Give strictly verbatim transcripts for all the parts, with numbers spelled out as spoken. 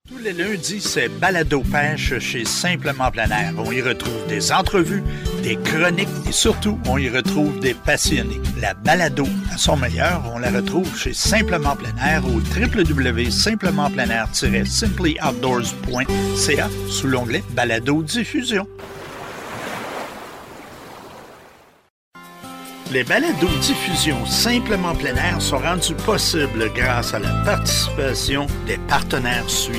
Tous les lundis, c'est Balado Pêche chez Simplement Plein Air. On y retrouve des entrevues, des chroniques et surtout, on y retrouve des passionnés. La balado à son meilleur, on la retrouve chez Simplement Plein Air au w w w point simplement plein air tiret simply outdoors point c a sous l'onglet Balado Diffusion. Les balados-diffusions Simplement Plein Air sont rendus possibles grâce à la participation des partenaires suivants.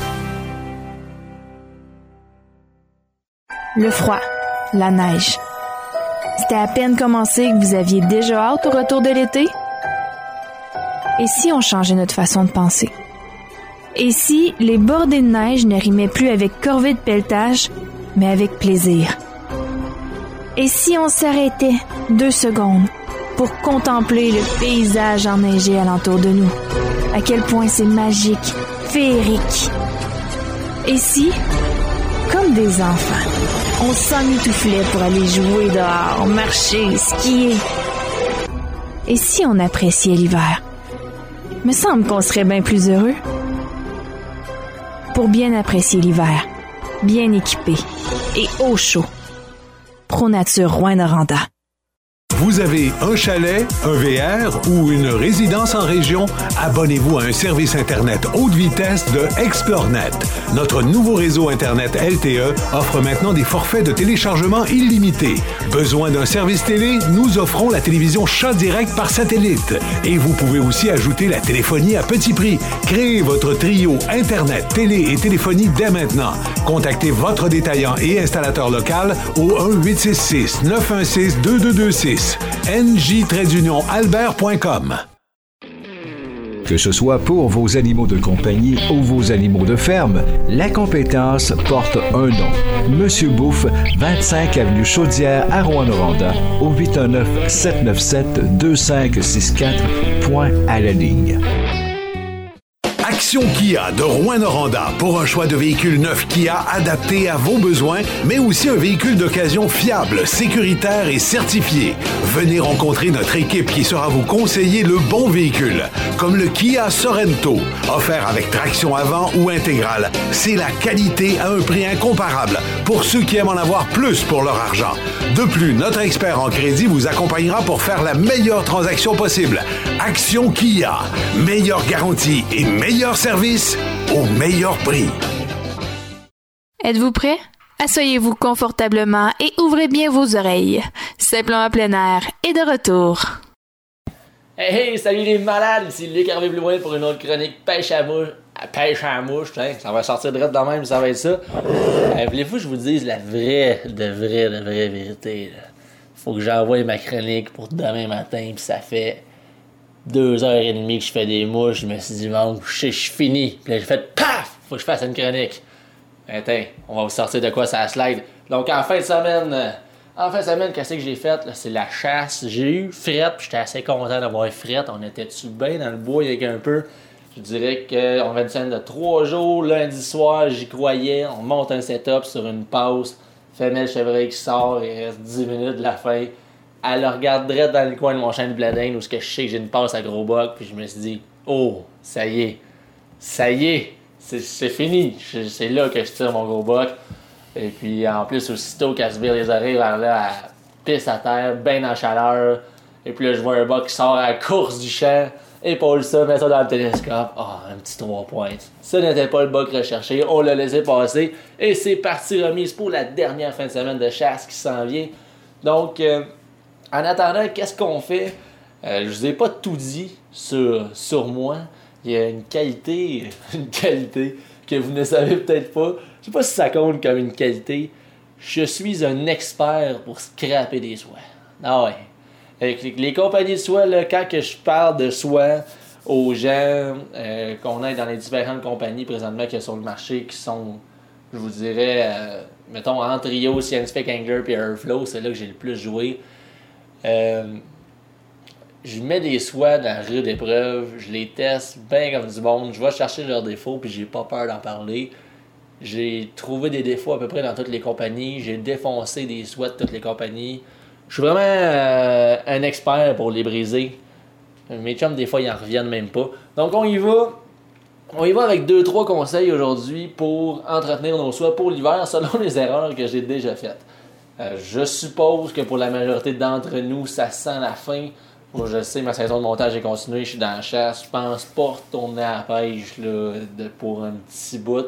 Le froid, la neige. C'était à peine commencé que vous aviez déjà hâte au retour de l'été? Et si on changeait notre façon de penser? Et si les bordées de neige ne rimaient plus avec corvée de pelletage, mais avec plaisir? Et si on s'arrêtait deux secondes pour contempler le paysage enneigé alentour de nous? À quel point c'est magique, féerique. Et si, comme des enfants, on s'emmitouflait pour aller jouer dehors, marcher, skier? Et si on appréciait l'hiver? Me semble qu'on serait bien plus heureux. Pour bien apprécier l'hiver, bien équipé et au chaud, ProNature Rouyn-Noranda. Vous avez un chalet, un V R ou une résidence en région? Abonnez-vous à un service Internet haute vitesse de ExploreNet. Notre nouveau réseau Internet L T E offre maintenant des forfaits de téléchargement illimités. Besoin d'un service télé? Nous offrons la télévision Chat Direct par satellite. Et vous pouvez aussi ajouter la téléphonie à petit prix. Créez votre trio Internet, télé et téléphonie dès maintenant. Contactez votre détaillant et installateur local au un huit six six neuf un six deux deux deux six. n j union albert point com. Que ce soit pour vos animaux de compagnie ou vos animaux de ferme, la compétence porte un nom. Monsieur Bouffe, vingt-cinq avenue Chaudière à Rouyn-Noranda, au huit un neuf sept neuf sept deux cinq six quatre, point à la ligne. Action Kia de Rouyn-Noranda pour un choix de véhicules neufs Kia adaptés à vos besoins, mais aussi un véhicule d'occasion fiable, sécuritaire et certifié. Venez rencontrer notre équipe qui saura vous conseiller le bon véhicule, comme le Kia Sorento, offert avec traction avant ou intégrale. C'est la qualité à un prix incomparable pour ceux qui aiment en avoir plus pour leur argent. De plus, notre expert en crédit vous accompagnera pour faire la meilleure transaction possible. Action Kia, meilleure garantie et meilleur service au meilleur prix. Êtes-vous prêts? Asseyez-vous confortablement et ouvrez bien vos oreilles. Simplement Plein Air est de retour. Hey hey, salut les malades, ici Luc Hervé Blouin pour une autre chronique pêche à mouche. À pêche à mouche, hein, ça va sortir direct de même, ça va être ça. Euh, Voulez-vous que je vous dise la vraie, de vraie, de vraie vérité? Là? Faut que j'envoie ma chronique pour demain matin, pis ça fait deux heures et demie que je fais des mouches. Je me suis dit, bon, je suis fini. Puis là, j'ai fait paf! Faut que je fasse une chronique. Attends, on va vous sortir de quoi ça slide. Donc, en fin de semaine, euh, en fin de semaine, qu'est-ce que j'ai fait? Là, c'est la chasse. J'ai eu frette, puis j'étais assez content d'avoir frette. On était dessus bien dans le bois, il y a un peu. Je dirais qu'on avait une semaine de trois jours. Lundi soir, j'y croyais. On monte un setup sur une passe. Femelle chevreuil qui sort, il reste dix minutes de la fin. Elle regarde direct dans le coin de mon champ de bladin où je sais que j'ai une passe à gros boc. Puis je me suis dit, oh, ça y est. Ça y est. C'est, c'est fini. Je, c'est là que je tire mon gros boc. Et puis en plus, aussitôt qu'elle se vire les oreilles vers là, elle pisse à terre, bien en chaleur. Et puis là, je vois un boc qui sort à la course du champ. Épaule ça, mets ça dans le télescope. Ah, oh, un petit trois pointes. Ce n'était pas le boc recherché. On l'a laissé passer. Et c'est parti remise pour la dernière fin de semaine de chasse qui s'en vient. Donc, euh, en attendant, qu'est-ce qu'on fait? Euh, je vous ai pas tout dit sur, sur moi. Il y a une qualité, une qualité que vous ne savez peut-être pas. Je sais pas si ça compte comme une qualité. Je suis un expert pour scraper des soies. Ah ouais. Avec les compagnies de soie, là, quand que je parle de soie aux gens euh, qu'on a dans les différentes compagnies présentement qui sont sur le marché, qui sont, je vous dirais, euh, mettons, en trio, Scientific Angler et Airflow, c'est là que j'ai le plus joué. Euh, je mets des soies dans la rude épreuve, je les teste bien comme du monde, je vais chercher leurs défauts puis j'ai pas peur d'en parler. J'ai trouvé des défauts à peu près dans toutes les compagnies, j'ai défoncé des soies de toutes les compagnies. Je suis vraiment euh, un expert pour les briser. Mes chums, des fois, ils en reviennent même pas. Donc, on y va. On y va avec deux trois conseils aujourd'hui pour entretenir nos soies pour l'hiver selon les erreurs que j'ai déjà faites. Euh, je suppose que pour la majorité d'entre nous, ça sent la fin. Moi, je sais, ma saison de montage est continuée, je suis dans la chasse. Je pense pas retourner à la pêche là, de, pour un petit bout.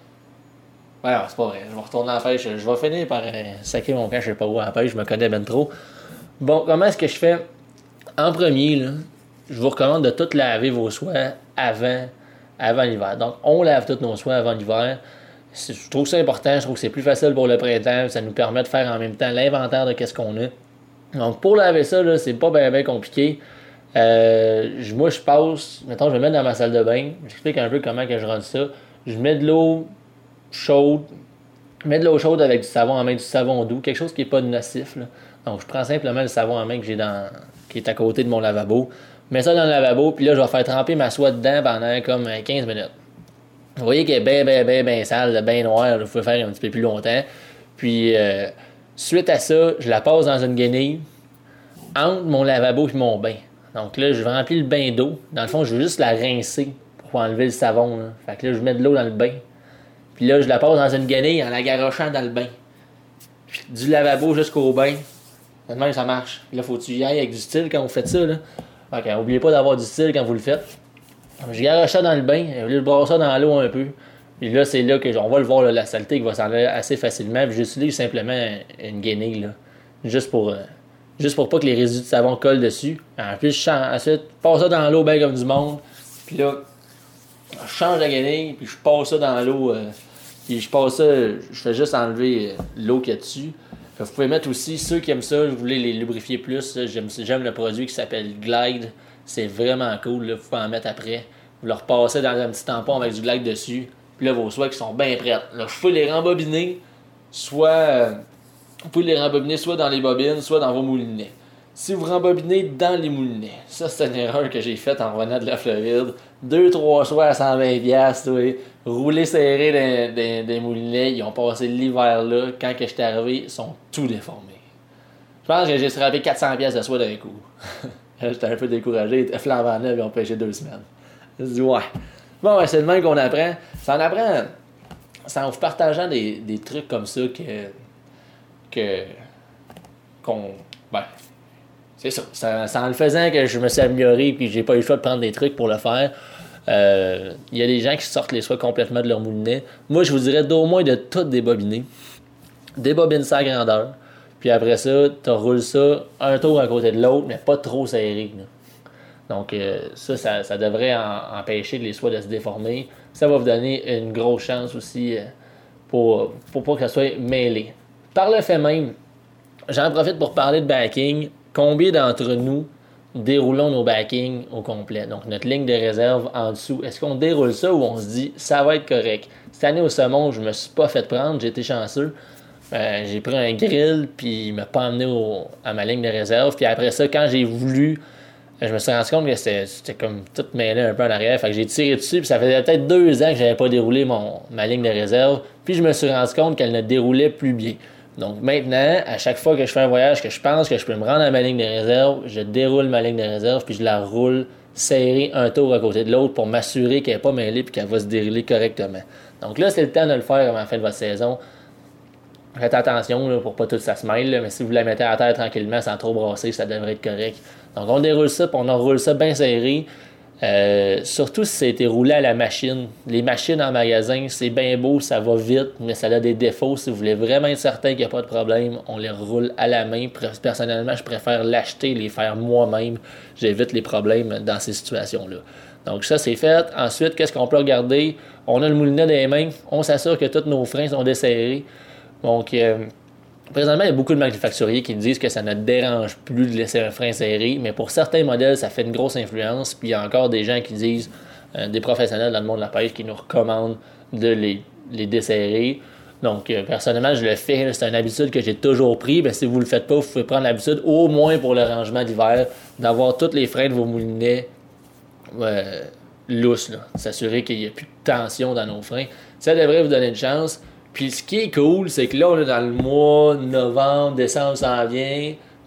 Ouais, non, c'est pas vrai. Je vais retourner à la pêche. Je vais finir par euh, sacrer mon camp, je sais pas où à la pêche, je me connais ben trop. Bon, comment est-ce que je fais? En premier, là, je vous recommande de tout laver vos soies avant, avant l'hiver. Donc, on lave toutes nos soies avant l'hiver. C'est, je trouve ça important, je trouve que c'est plus facile pour le printemps. Ça nous permet de faire en même temps l'inventaire de qu'est-ce qu'on a. Donc, pour laver ça, là, c'est pas bien ben compliqué. Euh, moi, je passe, mettons, je me mets dans ma salle de bain. J'explique un peu comment que je rends ça. Je mets de l'eau chaude. Je mets de l'eau chaude avec du savon en main, du savon doux, quelque chose qui n'est pas nocif, là. Donc, je prends simplement le savon en main que j'ai dans, qui est à côté de mon lavabo. Je mets ça dans le lavabo, puis là, je vais faire tremper ma soie dedans pendant comme quinze minutes. Vous voyez qu'elle est bien, bien, bien, bien sale, bien noire. Vous pouvez faire un petit peu plus longtemps. Puis, euh, suite à ça, je la passe dans une guenille entre mon lavabo et mon bain. Donc là, je remplis le bain d'eau. Dans le fond, je veux juste la rincer pour enlever le savon, là. Fait que là, je mets de l'eau dans le bain. Puis là, je la passe dans une guenille en la garochant dans le bain. Puis, du lavabo jusqu'au bain. De même, ça marche. Puis là, faut que tu y ailles avec du style quand vous faites ça, là. Fait que n'oubliez pas d'avoir du style quand vous le faites. Je garoche ça dans le bain, je brosse ça dans l'eau un peu. Puis là, c'est là que on va le voir, là, la saleté qui va s'enlever assez facilement. Puis j'utilise simplement une guenille, là. Juste pour, euh, juste pour pas que les résidus de savon collent dessus. En plus, je change, ensuite, je passe ça dans l'eau bien comme du monde. Puis là, je change la guenille, puis je passe ça dans l'eau. Euh, puis je passe ça, je fais juste enlever euh, l'eau qu'il y a dessus. Vous pouvez mettre aussi, ceux qui aiment ça, vous voulez les lubrifier plus, j'aime, j'aime le produit qui s'appelle Glide. C'est vraiment cool, là, vous pouvez en mettre après. Vous le repassez dans un petit tampon avec du Glide dessus. Puis là, vos soies qui sont bien prêtes. Là, vous pouvez les rembobiner, soit euh, vous pouvez les rembobiner soit dans les bobines, soit dans vos moulinets. Si vous rembobinez dans les moulinets, ça c'est une erreur que j'ai faite en revenant de la Floride. Deux trois soies à cent vingt dollars, rouler serré dans, dans, dans les moulinets, ils ont passé l'hiver là. Quand que j'étais arrivé, ils sont tout déformés. Je pense que j'ai scrapé quatre cents dollars de soie d'un coup. J'étais un peu découragé, ils étaient flambant neufs, ils ont pêché deux semaines. Je me dis ouais. Bon, ben, c'est le même qu'on apprend. Ça en apprend. C'est en vous partageant des, des trucs comme ça que. que. qu'on. Ben. C'est ça. ça. C'est en le faisant que je me suis amélioré puis j'ai pas eu le choix de prendre des trucs pour le faire. Il euh, y a des gens qui sortent les soies complètement de leur moulinet. Moi, je vous dirais d'au moins de tout débobiner. Débobine ça à grandeur. Puis après ça, tu roules ça un tour à côté de l'autre, mais pas trop serré, là. Donc, euh, ça, ça, ça devrait en, empêcher les soies de se déformer. Ça va vous donner une grosse chance aussi euh, pour, pour pas que ça soit mêlé. Par le fait même, j'en profite pour parler de backing. Combien d'entre nous déroulons nos backings au complet? Donc, notre ligne de réserve en dessous. Est-ce qu'on déroule ça ou on se dit ça va être correct? Cette année au saumon, je me suis pas fait prendre, j'ai été chanceux. Euh, j'ai pris un grill, puis il m'a pas emmené au, à ma ligne de réserve. Puis après ça, quand j'ai voulu, je me suis rendu compte que c'était, c'était comme tout mêlé un peu en arrière. Fait que j'ai tiré dessus, puis ça faisait peut-être deux ans que j'avais pas déroulé mon, ma ligne de réserve. Puis je me suis rendu compte qu'elle ne déroulait plus bien. Donc maintenant, à chaque fois que je fais un voyage, que je pense que je peux me rendre à ma ligne de réserve, je déroule ma ligne de réserve, puis je la roule serrée un tour à côté de l'autre pour m'assurer qu'elle n'est pas mêlée et qu'elle va se dérouler correctement. Donc là, c'est le temps de le faire avant la fin de votre saison. Faites attention là, pour pas tout ça se mêle, là, mais si vous la mettez à terre tranquillement sans trop brasser, ça devrait être correct. Donc on déroule ça, puis on enroule ça bien serré. Euh, surtout si ça a été roulé à la machine. Les machines en magasin, c'est bien beau, ça va vite, mais ça a des défauts. Si vous voulez vraiment être certain qu'il n'y a pas de problème, on les roule à la main. Personnellement, je préfère l'acheter, les faire moi-même. J'évite les problèmes dans ces situations-là. Donc ça, c'est fait. Ensuite, qu'est-ce qu'on peut regarder? On a le moulinet des mains. On s'assure que tous nos freins sont desserrés. Donc, euh, présentement, il y a beaucoup de manufacturiers qui disent que ça ne dérange plus de laisser un frein serré, mais pour certains modèles, ça fait une grosse influence. Puis il y a encore des gens qui disent, euh, des professionnels dans le monde de la pêche, qui nous recommandent de les, les desserrer. Donc, euh, personnellement, je le fais. C'est une habitude que j'ai toujours pris. Ben, si vous ne le faites pas, vous pouvez prendre l'habitude, au moins pour le rangement d'hiver, d'avoir tous les freins de vos moulinets euh, lousses. Là. S'assurer qu'il n'y a plus de tension dans nos freins. Ça devrait vous donner une chance. Puis ce qui est cool, c'est que là, on est dans le mois novembre, décembre s'en vient. Puis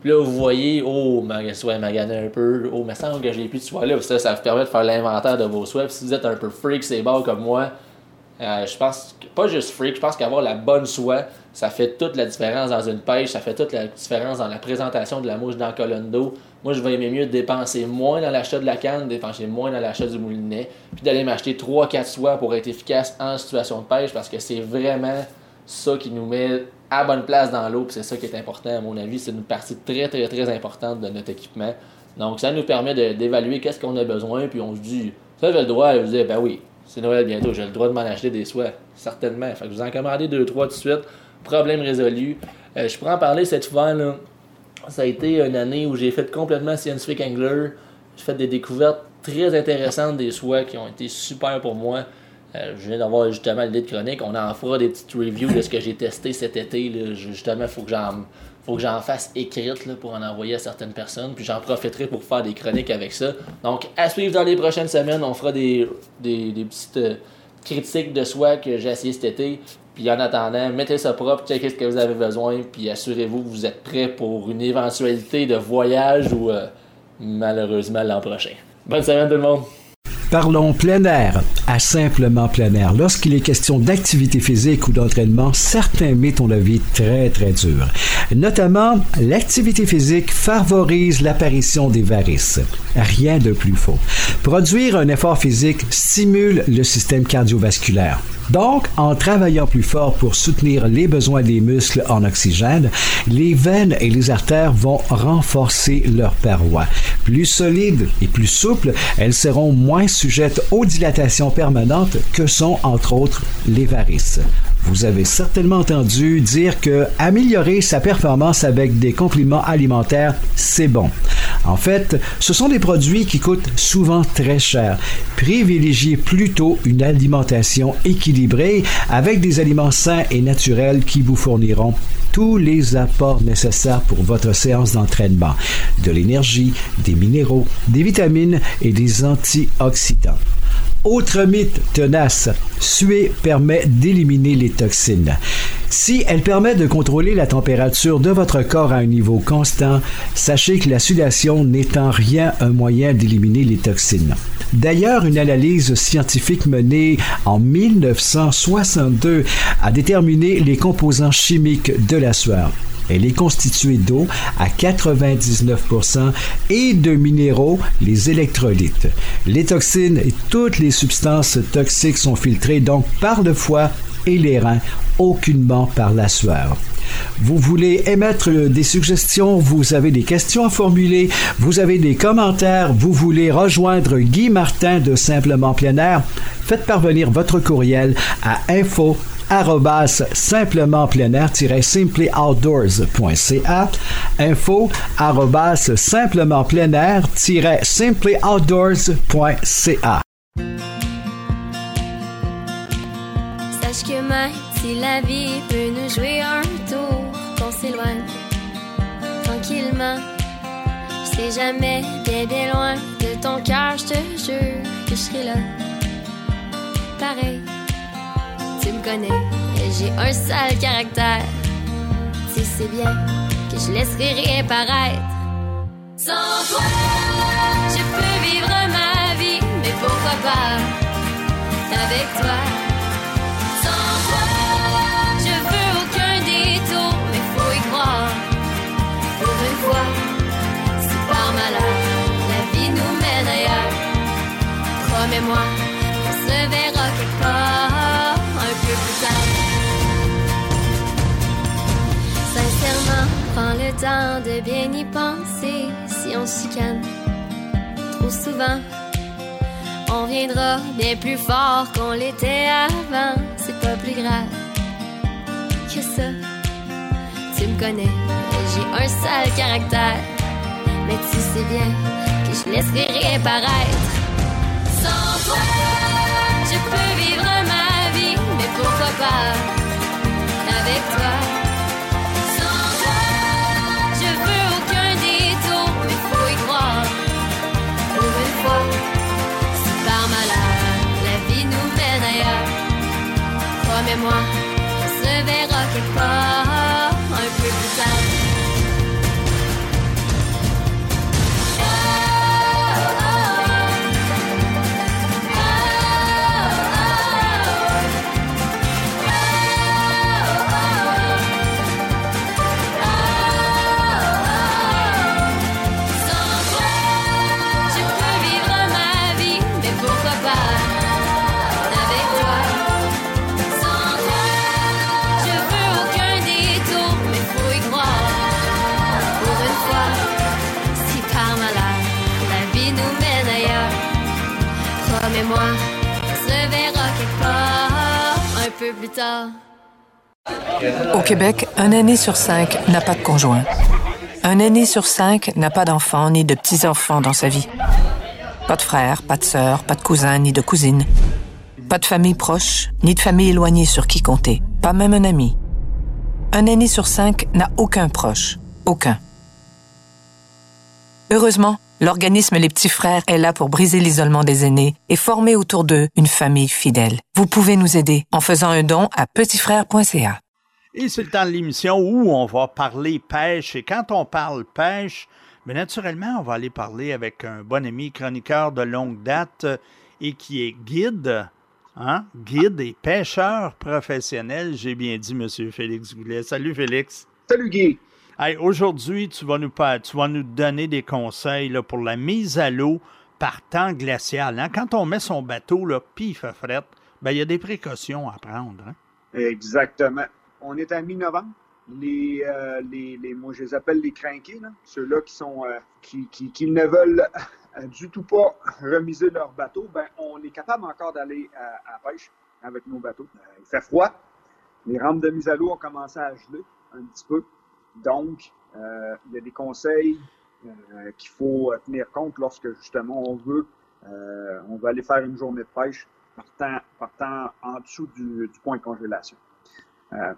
Puis là, vous voyez, oh, ma soie magané un peu, oh, il me semble que j'ai plus de soie là. Puis ça, ça vous permet de faire l'inventaire de vos soies. Puis si vous êtes un peu freak, c'est bon comme moi, euh, je pense, que, pas juste freak, je pense qu'avoir la bonne soie, ça fait toute la différence dans une pêche, ça fait toute la différence dans la présentation de la mouche dans la colonne d'eau. Moi, je vais aimer mieux dépenser moins dans l'achat de la canne, dépenser moins dans l'achat du moulinet, puis d'aller m'acheter trois quatre soies pour être efficace en situation de pêche, parce que c'est vraiment ça qui nous met à bonne place dans l'eau, puis c'est ça qui est important à mon avis. C'est une partie très très très importante de notre équipement. Donc ça nous permet de, d'évaluer qu'est-ce qu'on a besoin, puis on se dit, ça j'ai le droit, et vous dites, ben oui, c'est Noël bientôt, j'ai le droit de m'en acheter des soies, certainement. Fait que vous en commandez deux trois tout de suite, problème résolu. Euh, je pourrais en parler cet hiver, là. Ça a été une année où j'ai fait complètement Scientific Angler. J'ai fait des découvertes très intéressantes des soies qui ont été super pour moi. Euh, je viens d'avoir justement l'idée de chronique. On en fera des petites reviews de ce que j'ai testé cet été. Là. Justement, il faut que j'en faut que j'en fasse écrite là, pour en envoyer à certaines personnes. Puis j'en profiterai pour faire des chroniques avec ça. Donc, à suivre dans les prochaines semaines, on fera des, des, des petites euh, critiques de soie que j'ai essayé cet été. Puis en attendant, mettez ça propre, checkez ce que vous avez besoin, puis assurez-vous que vous êtes prêts pour une éventualité de voyage ou euh, malheureusement l'an prochain. Bonne semaine tout le monde! Parlons plein air, à simplement plein air. Lorsqu'il est question d'activité physique ou d'entraînement, certains mythes ont la vie très très dure. Notamment, l'activité physique favorise l'apparition des varices. Rien de plus faux. Produire un effort physique stimule le système cardiovasculaire. Donc, en travaillant plus fort pour soutenir les besoins des muscles en oxygène, les veines et les artères vont renforcer leurs parois. Plus solides et plus souples, elles seront moins sujettes aux dilatations permanentes que sont, entre autres, les varices. Vous avez certainement entendu dire que améliorer sa performance avec des compléments alimentaires, c'est bon. En fait, ce sont des produits qui coûtent souvent très cher. Privilégiez plutôt une alimentation équilibrée avec des aliments sains et naturels qui vous fourniront tous les apports nécessaires pour votre séance d'entraînement. De l'énergie, des minéraux, des vitamines et des antioxydants. Autre mythe tenace, suer permet d'éliminer les toxines. Si elle permet de contrôler la température de votre corps à un niveau constant, sachez que la sudation n'est en rien un moyen d'éliminer les toxines. D'ailleurs, une analyse scientifique menée en mille neuf cent soixante-deux a déterminé les composants chimiques de la sueur. Elle est constituée d'eau à quatre-vingt-dix-neuf pour cent et de minéraux, les électrolytes. Les toxines et toutes les substances toxiques sont filtrées donc par le foie et les reins, aucunement par la sueur. Vous voulez émettre des suggestions, vous avez des questions à formuler, vous avez des commentaires, vous voulez rejoindre Guy Martin de Simplement Plein Air, faites parvenir votre courriel à info arrobas simplement plein air tiret simply outdoors point c a info arrobas simplement plein air tiret simply outdoors point c a. Sache que même si la vie peut nous jouer un tour, qu'on s'éloigne tranquillement, je sais jamais bien bien loin de ton cœur, je te jure que je serai là pareil. Tu me connais, j'ai un sale caractère. Tu sais bien que je laisserai rien paraître. Sans toi, je peux vivre ma vie, mais pourquoi pas avec toi? Sans toi, je veux aucun détour, mais faut y croire. Pour une fois, c'est par malheur, la vie nous mène ailleurs. Promets-moi, on se verra quelque part. Un peu plus tard. Sincèrement, prends le temps de bien y penser. Si on se chicane trop souvent, on viendra bien plus fort qu'on l'était avant. C'est pas plus grave que ça. Tu me connais, j'ai un sale caractère, mais tu sais bien que je laisserai rien paraître. Sans toi, je peux vivre ma vie, mais pourquoi pas avec toi? Sans toi, je veux aucun détour, mais faut y croire. Pour une fois, c'est par malheur, la vie nous mène ailleurs. Promets-moi, on se verra quelque part, un peu plus tard. peu plus tard. Au Québec, un aîné sur cinq n'a pas de conjoint. Un aîné sur cinq n'a pas d'enfants ni de petits-enfants dans sa vie. Pas de frères, pas de sœurs, pas de cousins ni de cousines. Pas de famille proche, ni de famille éloignée sur qui compter. Pas même un ami. Un aîné sur cinq n'a aucun proche. Aucun. Heureusement, l'organisme Les Petits Frères est là pour briser l'isolement des aînés et former autour d'eux une famille fidèle. Vous pouvez nous aider en faisant un don à petitsfrères point c a. Et c'est le temps de l'émission où on va parler pêche. Et quand on parle pêche, bien naturellement, on va aller parler avec un bon ami chroniqueur de longue date et qui est guide, hein? Guide et pêcheur professionnel. J'ai bien dit, M. Félix Goulet. Salut, Félix. Salut, Guy. Hey, aujourd'hui, tu vas nous tu vas nous donner des conseils là, pour la mise à l'eau par temps glacial. Hein? Quand on met son bateau, là, puis il fait fret, ben, il y a des précautions à prendre. Hein? Exactement. On est à mi-novembre. Les, euh, les, les, moi, je les appelle les crinqués, là. Ceux-là qui sont euh, qui, qui, qui ne veulent du tout pas remiser leur bateau. Ben, on est capable encore d'aller à, à la pêche avec nos bateaux. Euh, il fait froid. Les rampes de mise à l'eau ont commencé à geler un petit peu. Donc, euh, il y a des conseils euh, qu'il faut tenir compte lorsque, justement, on veut, euh, on veut aller faire une journée de pêche partant, partant en dessous du, du point de congélation. Euh,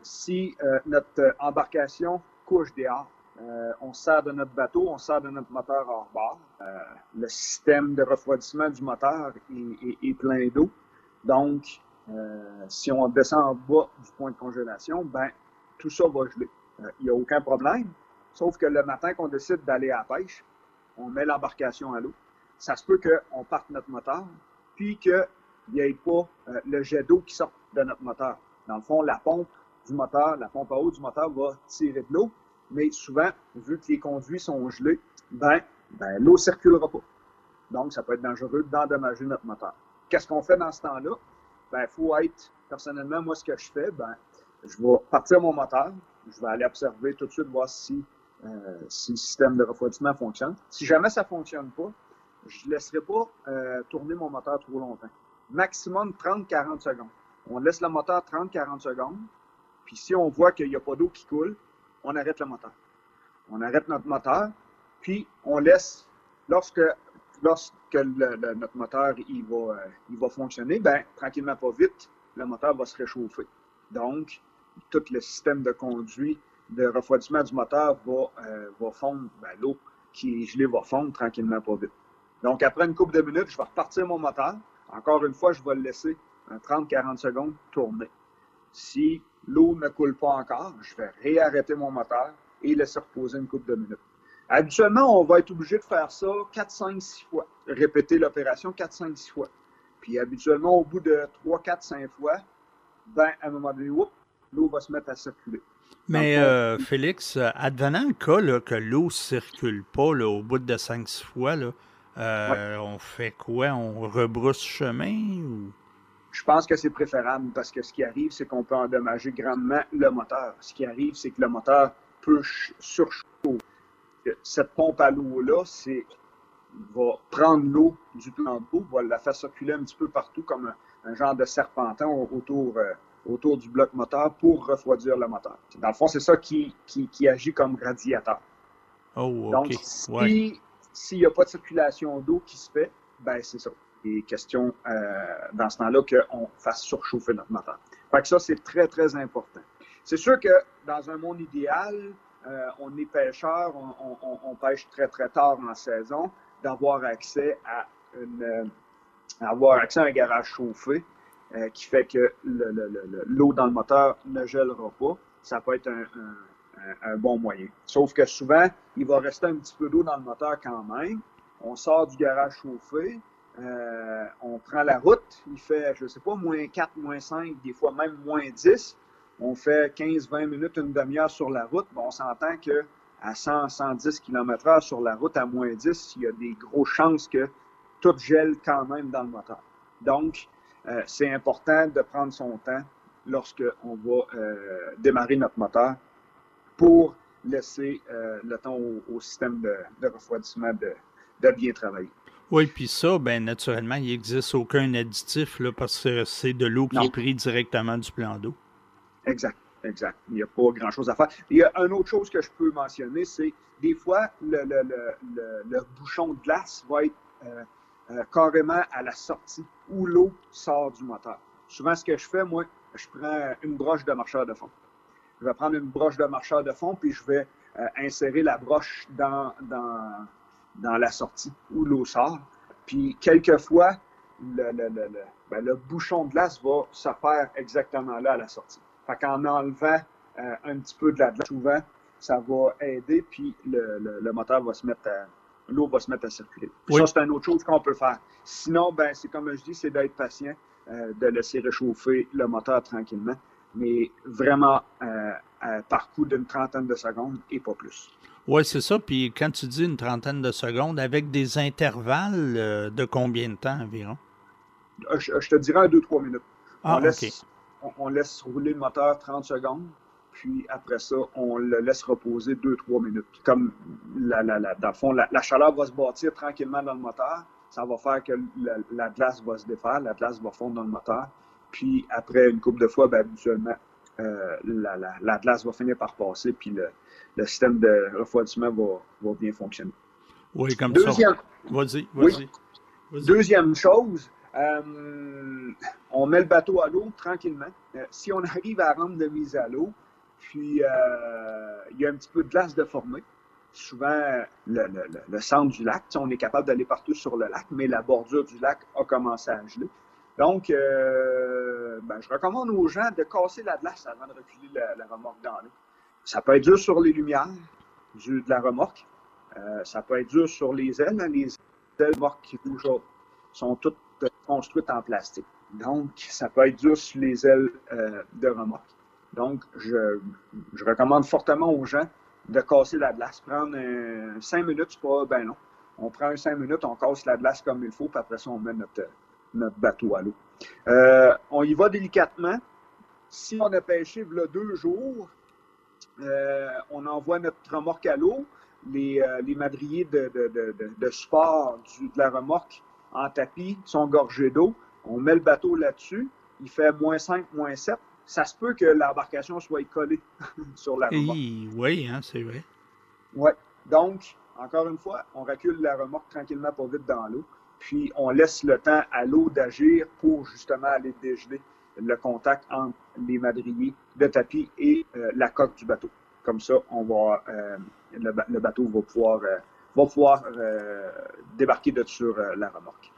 si euh, notre embarcation couche dehors, euh, on sert de notre bateau, on sert de notre moteur hors bord. Euh, le système de refroidissement du moteur est, est, est plein d'eau. Donc, euh, si on descend en bas du point de congélation, ben tout ça va geler. Il n'y a aucun problème, sauf que le matin qu'on décide d'aller à la pêche, on met l'embarcation à l'eau. Ça se peut qu'on parte notre moteur, puis qu'il n'y ait pas euh, le jet d'eau qui sort de notre moteur. Dans le fond, la pompe du moteur, la pompe à eau du moteur va tirer de l'eau, mais souvent, vu que les conduits sont gelés, ben, ben l'eau ne circulera pas. Donc, ça peut être dangereux d'endommager notre moteur. Qu'est-ce qu'on fait dans ce temps-là? Ben, il faut être, personnellement, moi, ce que je fais, ben, je vais partir mon moteur, je vais aller observer tout de suite, voir si, euh, si le système de refroidissement fonctionne. Si jamais ça ne fonctionne pas, je ne laisserai pas euh, tourner mon moteur trop longtemps. Maximum trente à quarante secondes. On laisse le moteur trente à quarante secondes, puis si on voit qu'il n'y a pas d'eau qui coule, on arrête le moteur. On arrête notre moteur, puis on laisse, lorsque, lorsque le, le, notre moteur il va, euh, il va fonctionner, ben tranquillement, pas vite, le moteur va se réchauffer. Donc, tout le système de conduit de refroidissement du moteur va, euh, va fondre, ben, l'eau qui est gelée va fondre tranquillement, pas vite. Donc, après une couple de minutes, je vais repartir mon moteur. Encore une fois, je vais le laisser trente à quarante secondes tourner. Si l'eau ne coule pas encore, je vais réarrêter mon moteur et laisser reposer une couple de minutes. Habituellement, on va être obligé de faire ça quatre, cinq, six fois. Répéter l'opération quatre, cinq, six fois. Puis habituellement, au bout de trois, quatre, cinq fois, ben, à un moment donné, oups, l'eau va se mettre à circuler. Mais euh, Félix, advenant le cas là, que l'eau ne circule pas là, au bout de cinq six fois, là, euh, ouais. on fait quoi? On rebrousse chemin? Ou... Je pense que c'est préférable parce que ce qui arrive, c'est qu'on peut endommager grandement le moteur. Ce qui arrive, c'est que le moteur peut surchauffer. Cette pompe à l'eau-là, c'est va prendre l'eau du plan d'eau, va la faire circuler un petit peu partout comme un, un genre de serpentin autour, euh, autour du bloc moteur pour refroidir le moteur. Dans le fond, c'est ça qui, qui, qui agit comme radiateur. Oh, OK. Donc, si, s'il n'y a pas de circulation d'eau qui se fait, ben c'est ça. Il est question, euh, dans ce temps-là, qu'on fasse surchauffer notre moteur. Fait que ça, c'est très, très important. C'est sûr que dans un monde idéal, euh, on est pêcheur, on, on, on pêche très, très tard en saison, d'avoir accès à une, euh, avoir accès à un garage chauffé euh, qui fait que le, le, le, l'eau dans le moteur ne gèlera pas. Ça peut être un, un, un, un bon moyen. Sauf que souvent, il va rester un petit peu d'eau dans le moteur quand même. On sort du garage chauffé, euh, on prend la route, il fait, je ne sais pas, moins quatre, moins cinq, des fois même moins dix. On fait quinze à vingt minutes, une demi-heure sur la route. Bon, on s'entend que à cent à cent dix kilomètres heure sur la route à moins dix, il y a des grosses chances que tout gèle quand même dans le moteur. Donc, euh, c'est important de prendre son temps lorsqu'on va euh, démarrer notre moteur pour laisser euh, le temps au, au système de, de refroidissement de, de bien travailler. Oui, puis ça, ben naturellement, il n'existe aucun additif là, parce que c'est de l'eau qui Non. est prise directement du plan d'eau. Exact, exact. Il n'y a pas grand-chose à faire. Il y a une autre chose que je peux mentionner, c'est des fois, le, le, le, le, le bouchon de glace va être euh, euh, carrément à la sortie où l'eau sort du moteur. Souvent, ce que je fais, moi, je prends une broche de marcheur de fond. Je vais prendre une broche de marcheur de fond, puis je vais euh, insérer la broche dans, dans, dans la sortie où l'eau sort. Puis, quelquefois, le, le, le, le, ben, le bouchon de glace va se faire exactement là à la sortie. Fait qu'en enlevant euh, un petit peu de la glace, souvent, ça va aider, puis le, le, le moteur va se mettre à, l'eau va se mettre à circuler. Oui. Ça, c'est une autre chose qu'on peut faire. Sinon, ben, c'est comme je dis, c'est d'être patient, euh, de laisser réchauffer le moteur tranquillement, mais vraiment euh, euh, par coup d'une trentaine de secondes et pas plus. Oui, c'est ça. Puis quand tu dis une trentaine de secondes, avec des intervalles euh, de combien de temps environ? Je, je te dirais deux trois minutes. Ah, on, laisse, OK. on, on laisse rouler le moteur trente secondes, puis après ça, on le laisse reposer deux trois minutes. Comme la, la, la, dans le fond, la, la chaleur va se bâtir tranquillement dans le moteur, ça va faire que la, la glace va se défaire, la glace va fondre dans le moteur, puis après une couple de fois, ben, habituellement, euh, la, la, la glace va finir par passer, puis le, le système de refroidissement va, va bien fonctionner. Oui, comme Deuxième, ça. Vas-y, oui. vas-y. Vas-y. Deuxième chose, euh, on met le bateau à l'eau tranquillement. Euh, si on arrive à la rampe de mise à l'eau, puis euh, il y a un petit peu de glace de formée, souvent le, le, le, le centre du lac, on est capable d'aller partout sur le lac, mais la bordure du lac a commencé à geler. Donc, euh, ben, je recommande aux gens de casser la glace avant de reculer la, la remorque dans l'eau. Ça peut être dur sur les lumières du, de la remorque. Euh, ça peut être dur sur les ailes. Hein, les ailes remorques qui bougent sont toutes construites en plastique. Donc, ça peut être dur sur les ailes euh, de remorque. Donc, je, je recommande fortement aux gens de casser la glace. Prendre euh, cinq minutes, c'est pas bien long. On prend cinq minutes, on casse la glace comme il faut, puis après ça, on met notre, notre bateau à l'eau. Euh, on y va délicatement. Si on a pêché il y a deux jours, euh, on envoie notre remorque à l'eau. Les, euh, les madriers de, de, de, de, de support du, de la remorque en tapis sont gorgés d'eau. On met le bateau là-dessus. Il fait moins cinq, moins sept. Ça se peut que l'embarcation soit collée sur la remorque. Et, oui, hein, c'est vrai. Oui. Donc, encore une fois, on recule la remorque tranquillement pas vite dans l'eau. Puis, on laisse le temps à l'eau d'agir pour justement aller dégeler le contact entre les madriers de tapis et euh, la coque du bateau. Comme ça, on va, euh, le, le bateau va pouvoir, euh, va pouvoir euh, débarquer de sur euh, la remorque.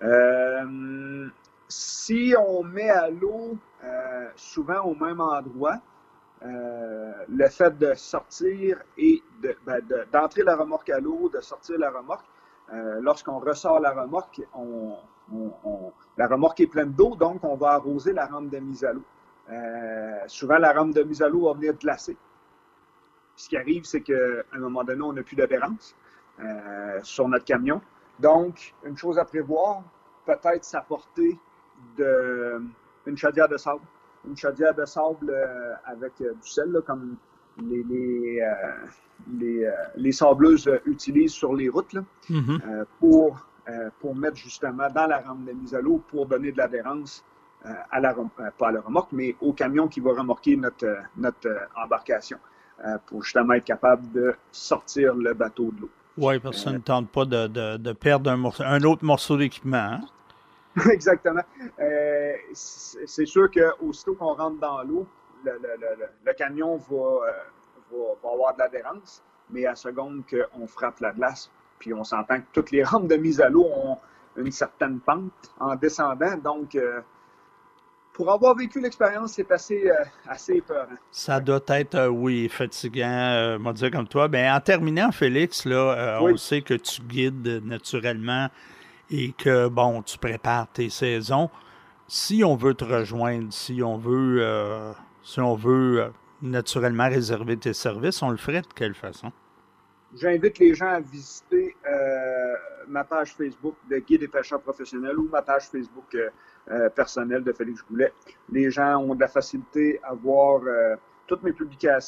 Euh, si on met à l'eau euh, souvent au même endroit, euh, le fait de sortir et de, ben, de, d'entrer la remorque à l'eau, de sortir la remorque, euh, lorsqu'on ressort la remorque, on, on, on, la remorque est pleine d'eau, donc on va arroser la rampe de mise à l'eau. Euh, souvent, la rampe de mise à l'eau va venir glacer. Ce qui arrive, c'est qu'à un moment donné, on n'a plus d'adhérence euh, sur notre camion. Donc, une chose à prévoir, peut-être s'apporter de, une chaudière de sable. Une chaudière de sable euh, avec euh, du sel, là, comme les, les, euh, les, euh, les sableuses utilisent sur les routes, là, Mm-hmm. euh, pour, euh, pour mettre justement dans la rampe de mise à l'eau pour donner de l'adhérence euh, à la, euh, pas à la remorque, mais au camion qui va remorquer notre, notre euh, embarcation. Euh, pour justement être capable de sortir le bateau de l'eau. Oui, parce que ça ne tente pas de, de, de perdre un, morceau, un autre morceau d'équipement. Hein? Exactement. Euh, c'est sûr qu'aussitôt qu'on rentre dans l'eau, le, le, le, le camion va, euh, va, va avoir de l'adhérence, mais à seconde qu'on frappe la glace, puis on s'entend que toutes les rampes de mise à l'eau ont une certaine pente en descendant, donc euh, pour avoir vécu l'expérience, c'est assez, euh, assez épeurant. Ça doit être, euh, oui, fatigant, euh, on va dire comme toi. Ben, en terminant, Félix, là, euh, oui. on sait que tu guides naturellement et que, bon, tu prépares tes saisons. Si on veut te rejoindre, si on veut, euh, si on veut euh, naturellement réserver tes services, on le ferait de quelle façon? J'invite les gens à visiter euh, ma page Facebook de guide et pêcheur professionnel ou ma page Facebook euh, euh, personnelle de Félix Goulet. Les gens ont de la facilité à voir euh, toutes mes publications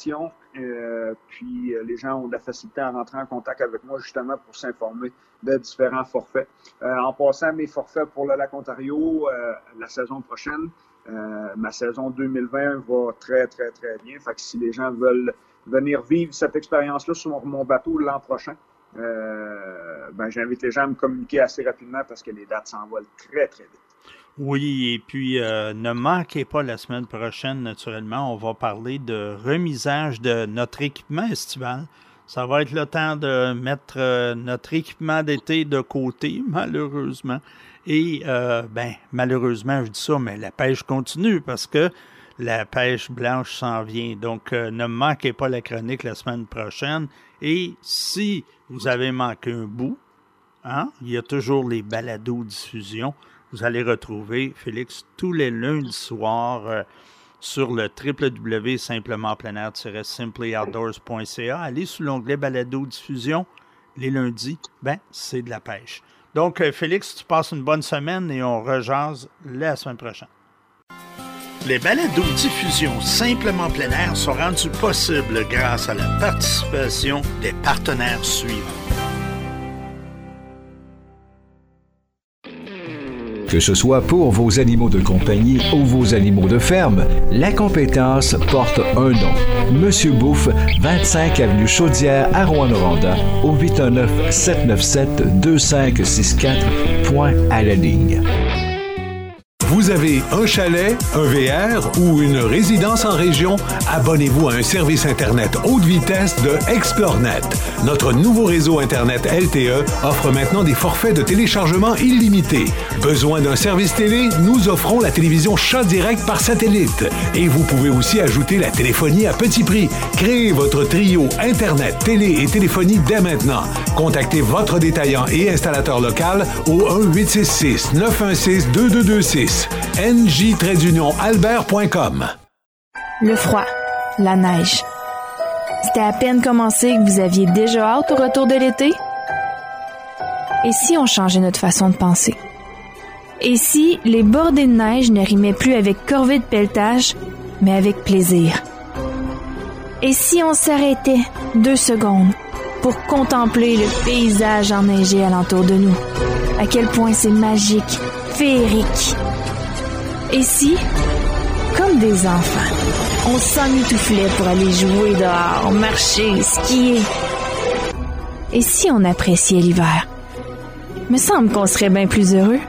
Euh, puis euh, les gens ont de la facilité à rentrer en contact avec moi justement pour s'informer de différents forfaits. Euh, en passant, mes forfaits pour le lac Ontario, euh, la saison prochaine, euh, ma saison deux mille vingt va très, très, très bien. Fait que si les gens veulent venir vivre cette expérience-là sur mon bateau l'an prochain, euh, ben, j'invite les gens à me communiquer assez rapidement parce que les dates s'envolent très, très vite. Oui, et puis euh, ne manquez pas la semaine prochaine, naturellement, on va parler de remisage de notre équipement estival. Ça va être le temps de mettre euh, notre équipement d'été de côté, malheureusement. Et, euh, ben, malheureusement, je dis ça, mais la pêche continue parce que la pêche blanche s'en vient. Donc, euh, ne manquez pas la chronique la semaine prochaine. Et si vous avez manqué un bout, hein, il y a toujours les balados-diffusions. Vous allez retrouver Félix tous les lundis soirs euh, sur le w w w point simplement plein air tiret simply outdoors point c a. Allez sous l'onglet balado-diffusion. Les lundis, ben, c'est de la pêche. Donc, euh, Félix, tu passes une bonne semaine et on rejase la semaine prochaine. Les balados-diffusions Simplement plein air sont rendus possibles grâce à la participation des partenaires suivants. Que ce soit pour vos animaux de compagnie ou vos animaux de ferme, la compétence porte un nom. Monsieur Bouffe, vingt-cinq avenue Chaudière à Rouyn-Noranda, au huit un neuf, sept neuf sept, deux cinq six quatre, point à la ligne. Vous avez un chalet, un V R ou une résidence en région? Abonnez-vous à un service Internet haute vitesse de ExploreNet. Notre nouveau réseau Internet L T E offre maintenant des forfaits de téléchargement illimités. Besoin d'un service télé? Nous offrons la télévision Chat Direct par satellite. Et vous pouvez aussi ajouter la téléphonie à petit prix. Créez votre trio Internet, télé et téléphonie dès maintenant. Contactez votre détaillant et installateur local au un huit six six, neuf un six, deux deux deux six. N J albert point com. Le froid, la neige. C'était à peine commencé que vous aviez déjà hâte au retour de l'été? Et si on changeait notre façon de penser? Et si les bordées de neige ne rimaient plus avec corvée de pelletage, mais avec plaisir? Et si on s'arrêtait deux secondes pour contempler le paysage enneigé alentour de nous? À quel point c'est magique, féerique. Et si, comme des enfants, on s'emmitouflait pour aller jouer dehors, marcher, skier? Et si on appréciait l'hiver? Me semble qu'on serait bien plus heureux.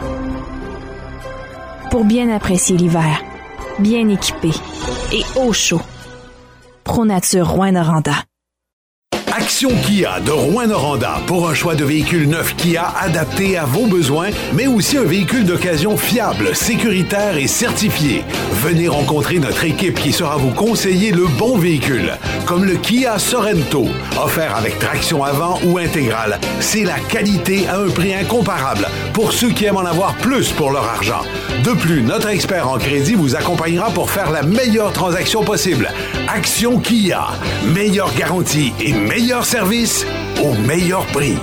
Pour bien apprécier l'hiver, bien équipé et au chaud. ProNature Rouyn-Noranda. Action Kia de Rouyn-Noranda pour un choix de véhicules neufs Kia adaptés à vos besoins, mais aussi un véhicule d'occasion fiable, sécuritaire et certifié. Venez rencontrer notre équipe qui saura vous conseiller le bon véhicule, comme le Kia Sorento, offert avec traction avant ou intégrale. C'est la qualité à un prix incomparable pour ceux qui aiment en avoir plus pour leur argent. De plus, notre expert en crédit vous accompagnera pour faire la meilleure transaction possible. Action Kia, meilleure garantie et meilleur service au meilleur prix.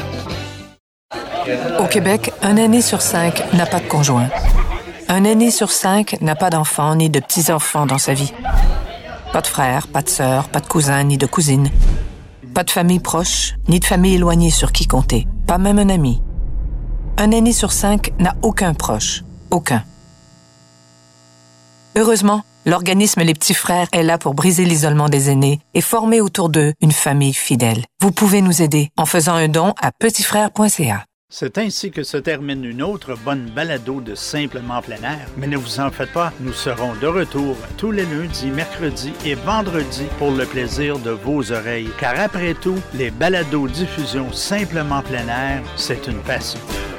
Au Québec, un aîné sur cinq n'a pas de conjoint. Un aîné sur cinq n'a pas d'enfants ni de petits-enfants dans sa vie. Pas de frères, pas de sœurs, pas de cousins ni de cousines. Pas de famille proche, ni de famille éloignée sur qui compter. Pas même un ami. Un aîné sur cinq n'a aucun proche. Aucun. Heureusement, l'organisme Les Petits Frères est là pour briser l'isolement des aînés et former autour d'eux une famille fidèle. Vous pouvez nous aider en faisant un don à petit frère point c a. C'est ainsi que se termine une autre bonne balado de Simplement plein air. Mais ne vous en faites pas, nous serons de retour tous les lundis, mercredis et vendredis pour le plaisir de vos oreilles. Car après tout, les balados diffusions Simplement plein air, c'est une passion.